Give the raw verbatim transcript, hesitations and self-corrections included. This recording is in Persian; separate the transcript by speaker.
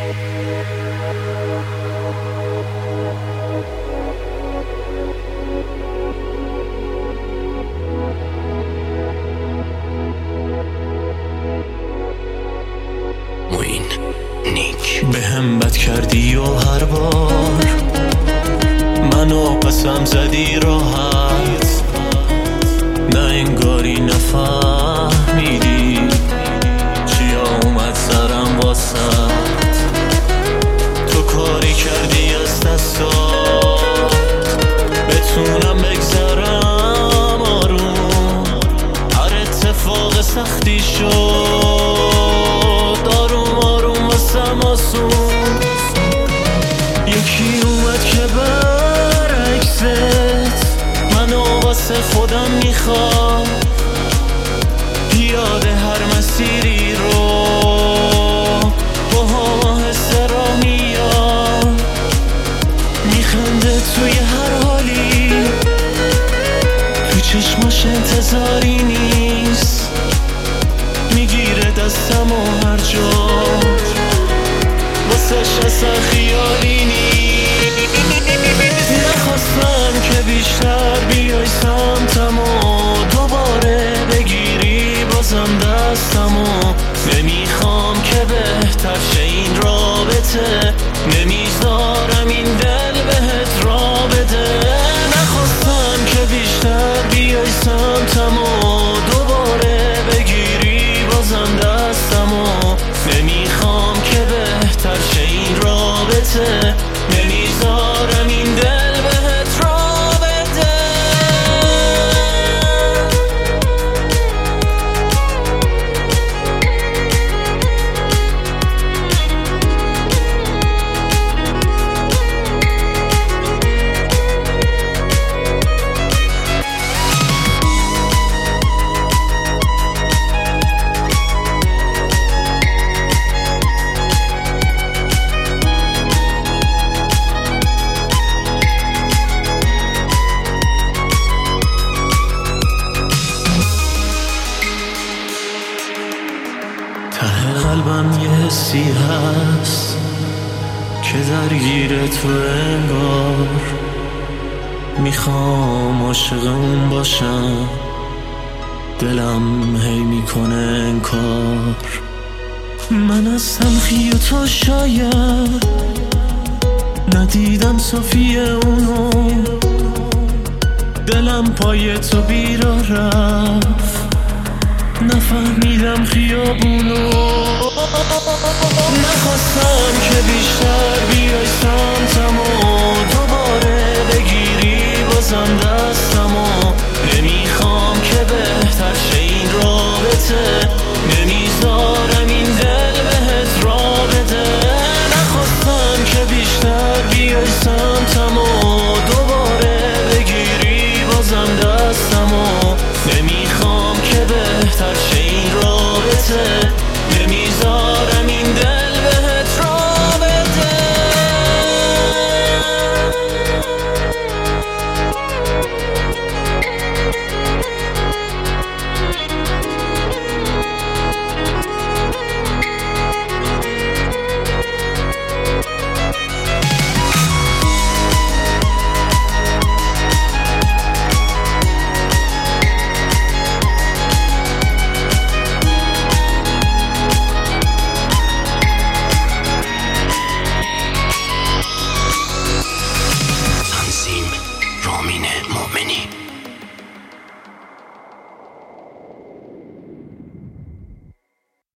Speaker 1: موین نیک به هم بد کردی و هر بار منو قسم زدی راحت، نه انگاری نفهمیدی چیا اومد سرم واسد. تو کاری کردی از دستات بتونم بگذرم آروم، هر اتفاق سختی شد آروم آروم واسم آسون. یکی اومد که برعکست منو واسه خودم میخوام، پیاده هر مسیری رو با حس را میاد، میخنده توی هر حالی، تو چشماش انتظاری نیست، میگیره دستم و هر جا واسش اصلا خیالی نیست. نخواستم که بیشتر بیای سمتم و دوباره بگیری بازم دستم و نمیخوام که بهتر شه این رابطه، نمیذارم این دل بهت را بده. نخواستم که بیشتر بیای سمتم و دوباره بگیری بازم دستم و نمیخوام که بهتر شه این رابطه، نمیذارم این دل بهت را بده. ته قلبم یه حسی هست که درگیر تو انگار، میخوام عاشق اون باشم، دلم هی میکنه انکار. من از تلخی و تو شاید ندیدم صافی اونو، دلم پای تو بیراه رفت نفهمیدم خیابونو. نخواستم که بیشتر بیای سمتم و دوباره بگیری بازم دستم و نمیخوام که بهتر شه این رابطه، نمیذارم این دل بهت را بده. نخواستم که بیشتر بیای سمتم